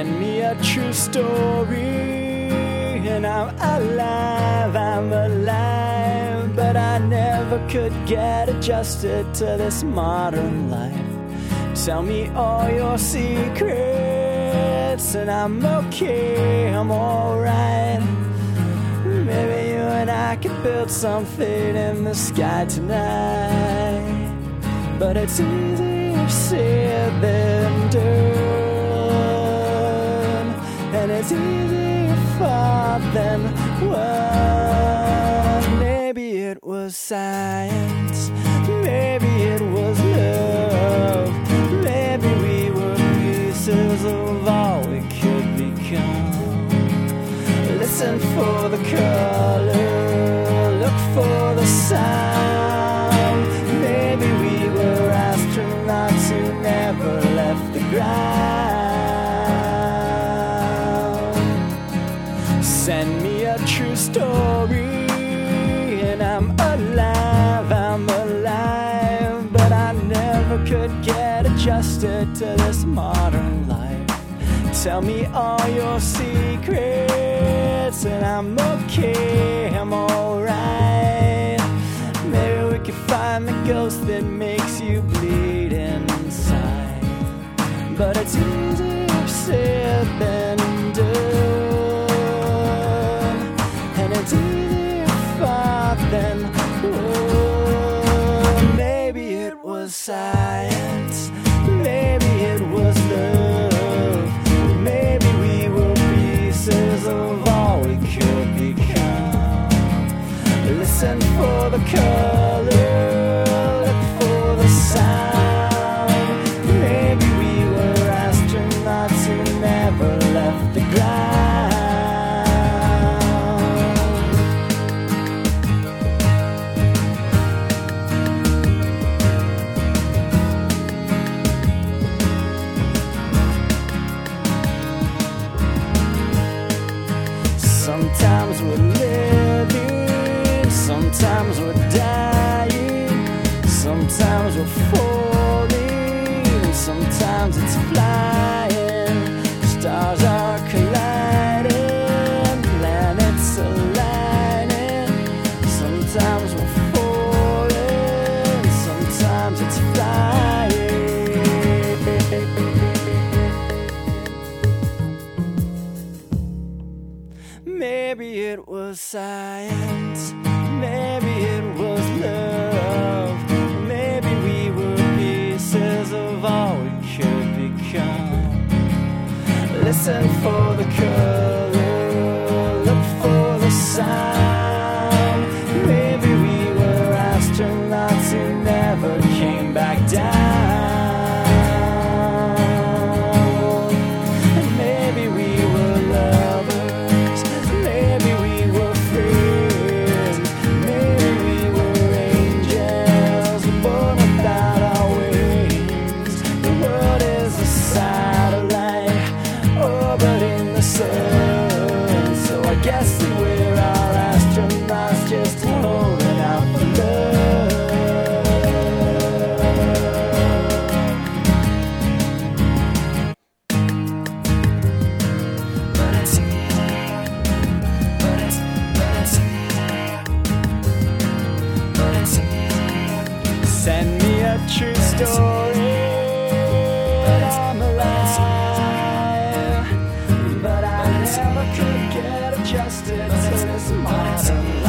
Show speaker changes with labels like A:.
A: Send me a true story, and I'm alive, but I never could get adjusted to this modern life. Tell me all your secrets, and I'm okay, I'm alright. Maybe you and I could build something in the sky tonight, but it's easier said than done, and it's easier thought than won. Maybe it was science, maybe it was love, maybe we were pieces of all we could become. Listen for the color, look for the sound. Maybe we were astronauts who never left the ground. Send me a true story, and I'm alive, but I never could get adjusted to this modern life. Tell me all your secrets, and I'm okay, I'm alright. Maybe we can find the ghost that makes you bleed inside, but it's easier said than done, and it's easier thought than won. Maybe it was science, maybe it was love, maybe we were pieces of all we could become. Listen for the color, look for the sound. Maybe we were astronauts who never left the ground. Sometimes we're living, sometimes we're dying, sometimes we're falling, sometimes it's flying. Stars are colliding, planets aligning. Sometimes we're falling, sometimes it's flying. Maybe it was science, maybe it was love, maybe we were pieces of all we could become. Listen for the color, look for the sound. Maybe we were astronauts who never came back down. And maybe we were lovers, maybe we were friends, maybe we were angels born without our wings. The world is a satellite orbiting the sun, so I guess that we're all astronauts just holding out for love. But it's easier, but it's easier. Send me a true story, and I'm alive, but I never could get adjusted to this modern